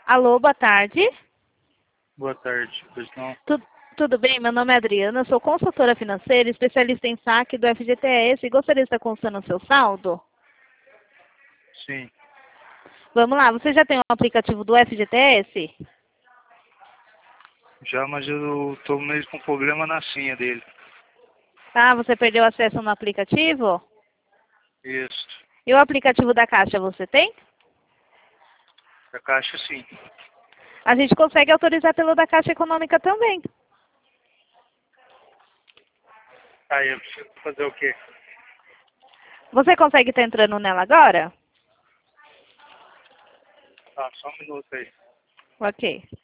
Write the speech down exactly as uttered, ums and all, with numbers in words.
Alô, boa tarde. Boa tarde, pois não? Tu, tudo bem? Meu nome é Adriana, eu sou consultora financeira, especialista em saque do F G T S e gostaria de estar consultando o seu saldo? Sim, Vamos lá, você já tem o aplicativo do F G T S? já, mas eu tô mesmo com problema na senha dele. Ah, você perdeu acesso no aplicativo? Isso, E o aplicativo da Caixa você tem? da Caixa sim. A gente consegue autorizar pelo da Caixa Econômica também. Aí eu preciso fazer o quê? Você consegue estar entrando nela agora? Tá, só um minuto aí. Ok.